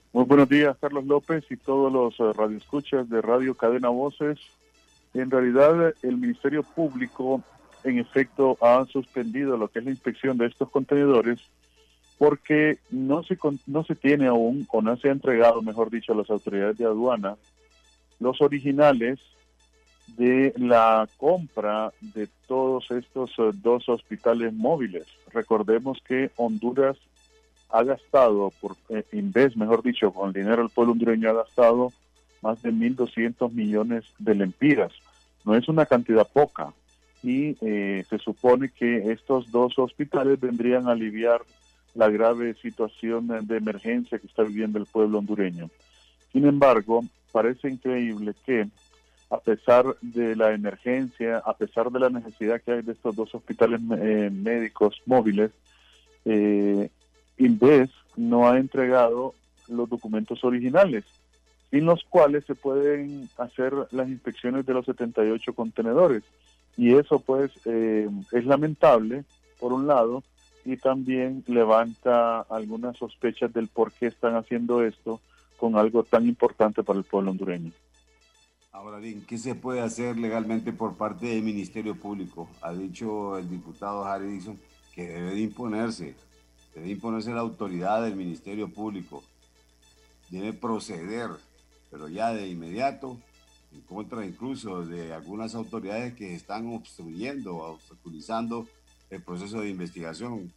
Muy buenos días, Carlos López y todos los radioescuchas de Radio Cadena Voces. En realidad, el Ministerio Público, en efecto, ha suspendido lo que es la inspección de estos contenedores porque no se tiene aún, o no se ha entregado, mejor dicho, a las autoridades de aduana, los originales de la compra de todos estos dos hospitales móviles. Recordemos que Honduras ha gastado, Inves, mejor dicho, con el dinero del pueblo hondureño, ha gastado más de 1.200 millones de lempiras. No es una cantidad poca. Y se supone que estos dos hospitales vendrían a aliviar la grave situación de emergencia que está viviendo el pueblo hondureño. Sin embargo, parece increíble que, a pesar de la emergencia, a pesar de la necesidad que hay de estos dos hospitales médicos móviles, Inves no ha entregado los documentos originales, sin los cuales se pueden hacer las inspecciones de los 78 contenedores. Y eso pues es lamentable, por un lado, y también levanta algunas sospechas del por qué están haciendo esto con algo tan importante para el pueblo hondureño. Ahora bien, ¿qué se puede hacer legalmente por parte del Ministerio Público? Ha dicho el diputado Harry Dixon que debe imponerse la autoridad del Ministerio Público, debe proceder, pero ya de inmediato, en contra incluso de algunas autoridades que están obstruyendo, obstaculizando el proceso de investigación.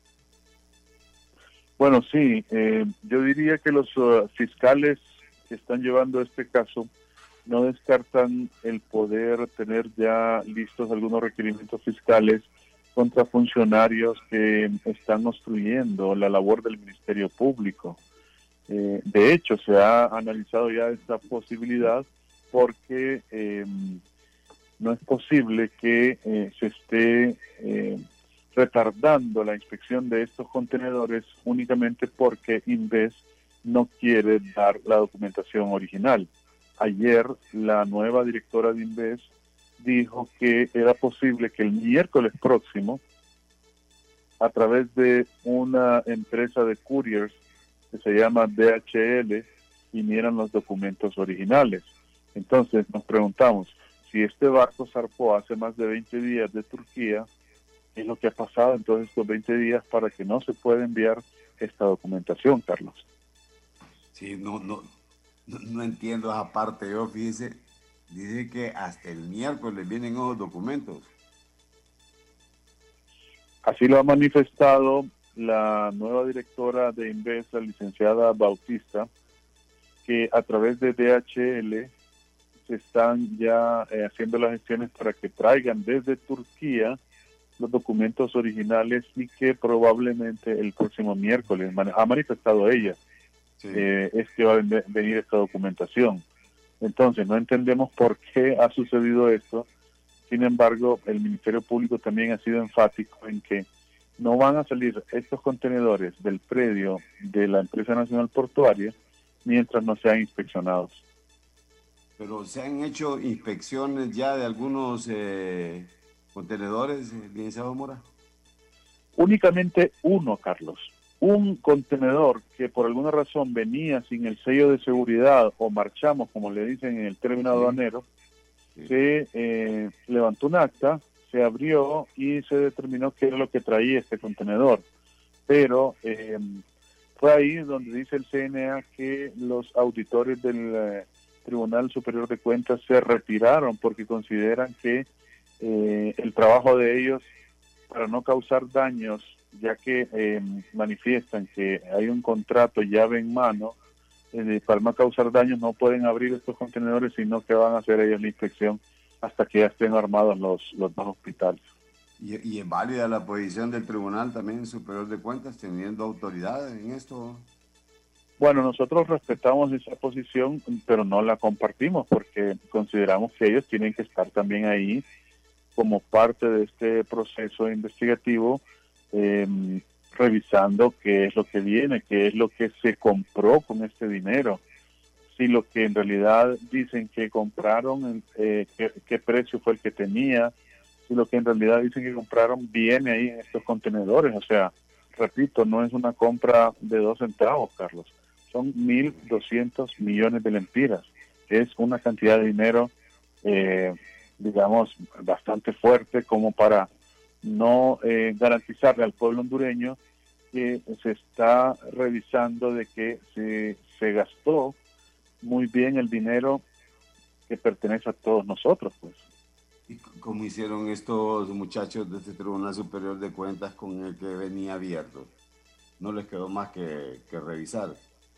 Bueno, sí, yo diría que los fiscales que están llevando este caso no descartan el poder tener ya listos algunos requerimientos fiscales contra funcionarios que están obstruyendo la labor del Ministerio Público. De hecho, se ha analizado ya esta posibilidad porque no es posible que se esté retardando la inspección de estos contenedores únicamente porque Inves no quiere dar la documentación original. Ayer la nueva directora de Inves dijo que era posible que el miércoles próximo, a través de una empresa de couriers que se llama DHL, vinieran los documentos originales. Entonces nos preguntamos, si este barco zarpó hace más de 20 días de Turquía, ¿qué es lo que ha pasado en todos estos 20 días para que no se pueda enviar esta documentación, Carlos? Sí, no entiendo esa parte. Yo, fíjese, dice que hasta el miércoles vienen esos documentos. Así lo ha manifestado la nueva directora de Inves, la licenciada Bautista, que a través de DHL se están ya haciendo las gestiones para que traigan desde Turquía los documentos originales y que probablemente el próximo miércoles, ha manifestado ella, Sí. es que va a venir esta documentación. Entonces, no entendemos por qué ha sucedido esto. Sin embargo, el Ministerio Público también ha sido enfático en que no van a salir estos contenedores del predio de la Empresa Nacional Portuaria mientras no sean inspeccionados. Pero se han hecho inspecciones ya de algunos contenedores, licenciado Mora. Únicamente uno, Carlos. Un contenedor que por alguna razón venía sin el sello de seguridad o marchamos, como le dicen en el término aduanero, se levantó un acta, se abrió y se determinó qué era lo que traía este contenedor. Pero fue ahí donde dice el CNA que los auditores del Tribunal Superior de Cuentas se retiraron porque consideran que el trabajo de ellos, para no causar daños, ya que manifiestan que hay un contrato llave en mano, para no causar daños no pueden abrir estos contenedores, sino que van a hacer ellos la inspección hasta que ya estén armados los dos hospitales. Y es válida la posición del Tribunal también Superior de Cuentas, teniendo autoridad en esto. Bueno, nosotros respetamos esa posición, pero no la compartimos porque consideramos que ellos tienen que estar también ahí como parte de este proceso investigativo, revisando qué es lo que viene, qué es lo que se compró con este dinero, si lo que en realidad dicen que compraron, qué precio fue el que tenía, si lo que en realidad dicen que compraron viene ahí en estos contenedores. O sea, repito, no es una compra de 2 centavos, Carlos. son 1.200 millones de lempiras. Es una cantidad de dinero, digamos, bastante fuerte como para no garantizarle al pueblo hondureño que se está revisando de que se gastó muy bien el dinero que pertenece a todos nosotros, pues. ¿Y cómo hicieron estos muchachos de este Tribunal Superior de Cuentas con el que venía abierto? No les quedó más que revisar.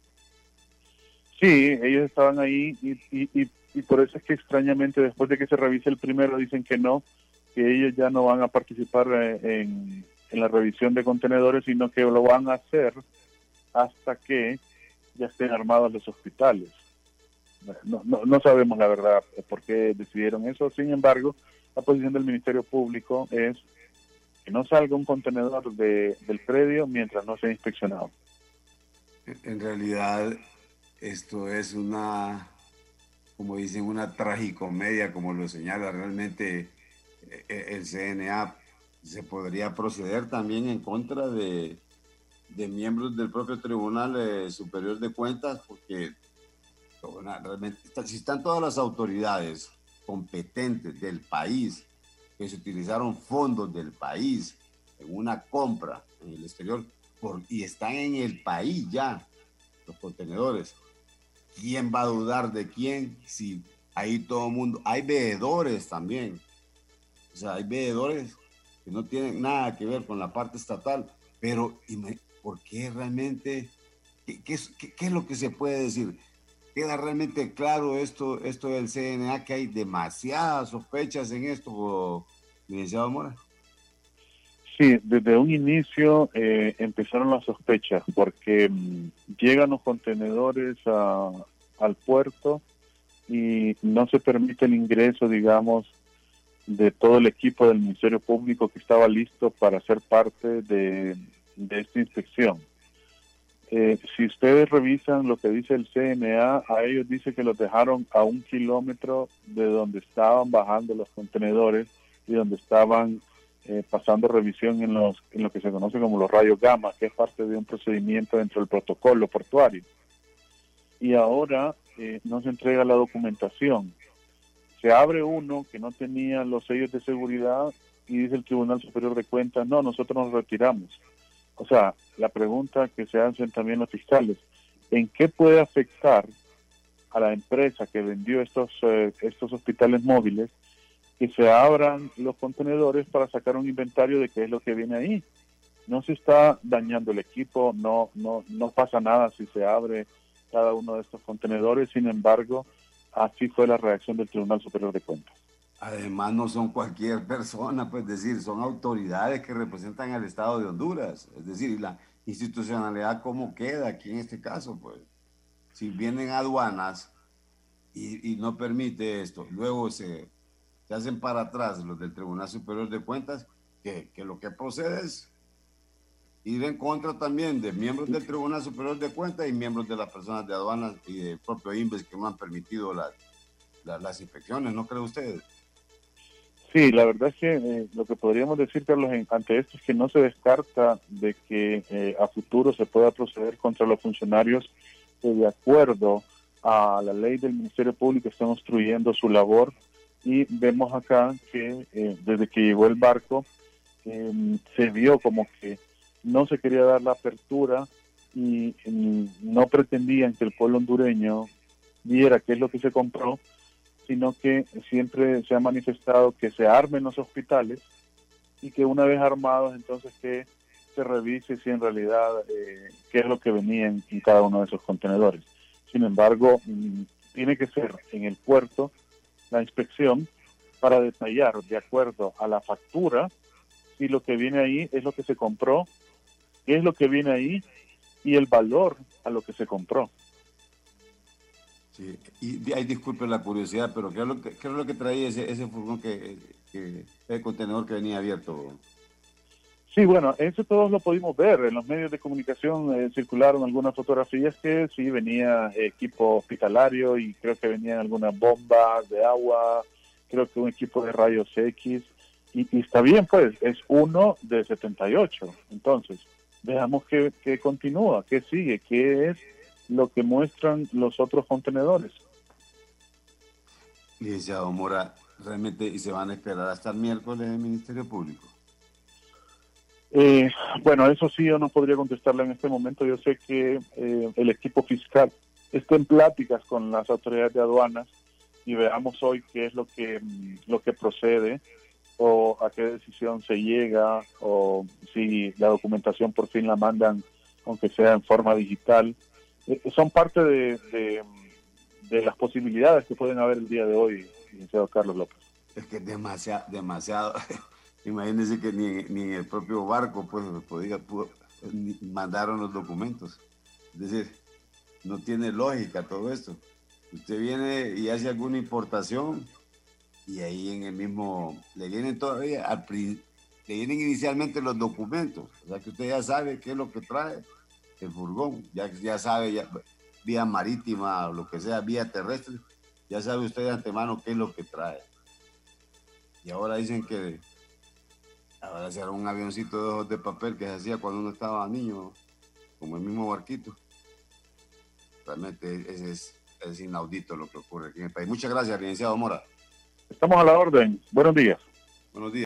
Sí, ellos estaban ahí y por eso es que extrañamente después de que se revise el primero dicen que no, que ellos ya no van a participar en la revisión de contenedores, sino que lo van a hacer hasta que ya estén armados los hospitales. No sabemos la verdad por qué decidieron eso. Sin embargo, la posición del Ministerio Público es que no salga un contenedor del predio mientras no sea inspeccionado. En realidad, esto es una, como dicen, una tragicomedia, como lo señala realmente el CNA. Se podría proceder también en contra de miembros del propio Tribunal Superior de Cuentas, porque realmente si están todas las autoridades competentes del país que se utilizaron fondos del país en una compra en el exterior y están en el país ya los contenedores, ¿quién va a dudar de quién? Si ahí todo el mundo, hay veedores también, o sea, hay veedores que no tienen nada que ver con la parte estatal, pero ¿por qué realmente? ¿Qué es lo que se puede decir? ¿Queda realmente claro esto del CNA, que hay demasiadas sospechas en esto, licenciado Mora? Sí, desde un inicio empezaron las sospechas porque llegan los contenedores al puerto y no se permite el ingreso, digamos, de todo el equipo del Ministerio Público que estaba listo para ser parte de esta inspección. Si ustedes revisan lo que dice el CNA, a ellos dice que los dejaron a 1 kilómetro de donde estaban bajando los contenedores y donde estaban pasando revisión en lo que se conoce como los rayos gamma, que es parte de un procedimiento dentro del protocolo portuario. Y ahora no se entrega la documentación. Se abre uno que no tenía los sellos de seguridad y dice el Tribunal Superior de Cuentas, no, nosotros nos retiramos. O sea, la pregunta que se hacen también los fiscales, ¿en qué puede afectar a la empresa que vendió estos hospitales móviles que se abran los contenedores para sacar un inventario de qué es lo que viene ahí? No se está dañando el equipo, no pasa nada si se abre cada uno de estos contenedores. Sin embargo, así fue la reacción del Tribunal Superior de Cuentas. Además, no son cualquier persona, pues decir, son autoridades que representan al Estado de Honduras. Es decir, la institucionalidad, ¿cómo queda aquí en este caso? Pues, si vienen aduanas y no permite esto, luego se hacen para atrás los del Tribunal Superior de Cuentas, que lo que procede es ir en contra también de miembros del Tribunal Superior de Cuentas y miembros de las personas de aduanas y del propio INVES que no han permitido las inspecciones, ¿no cree usted? Sí, la verdad es que lo que podríamos decir, Carlos, ante esto es que no se descarta de que a futuro se pueda proceder contra los funcionarios que de acuerdo a la ley del Ministerio Público están obstruyendo su labor, y vemos acá que desde que llegó el barco se vio como que no se quería dar la apertura y no pretendían que el pueblo hondureño viera qué es lo que se compró, sino que siempre se ha manifestado que se armen los hospitales y que una vez armados entonces que se revise si en realidad qué es lo que venía en cada uno de esos contenedores. Sin embargo, tiene que ser en el puerto la inspección para detallar de acuerdo a la factura si lo que viene ahí es lo que se compró, qué es lo que viene ahí y el valor a lo que se compró. Sí, y ahí disculpe la curiosidad, pero ¿qué es lo que traía ese furgón el contenedor que venía abierto? Sí, bueno, eso todos lo pudimos ver. En los medios de comunicación circularon algunas fotografías que sí venía equipo hospitalario y creo que venían algunas bombas de agua, creo que un equipo de rayos X. Y está bien, pues, es uno de 78. Entonces, veamos qué continúa, qué sigue, qué es lo que muestran los otros contenedores. Licenciado Mora, realmente, ¿y se van a esperar hasta el miércoles del Ministerio Público? Bueno, eso sí yo no podría contestarle en este momento. Yo sé que el equipo fiscal está en pláticas con las autoridades de aduanas y veamos hoy qué es lo que procede o a qué decisión se llega o si la documentación por fin la mandan, aunque sea en forma digital. Son parte de las posibilidades que pueden haber el día de hoy, licenciado Carlos López. Es que es demasiado, demasiado. Imagínense que ni en el propio barco pues mandaron los documentos. Es decir, no tiene lógica todo esto. Usted viene y hace alguna importación y ahí en el mismo, le vienen todavía, le vienen inicialmente los documentos. O sea que usted ya sabe qué es lo que trae el furgón, ya sabe, ya, vía marítima o lo que sea, vía terrestre, ya sabe usted de antemano qué es lo que trae. Y ahora dicen que ahora será un avioncito de ojos de papel que se hacía cuando uno estaba niño, como el mismo barquito. Realmente es inaudito lo que ocurre aquí en el país. Muchas gracias, licenciado Mora. Estamos a la orden. Buenos días. Buenos días.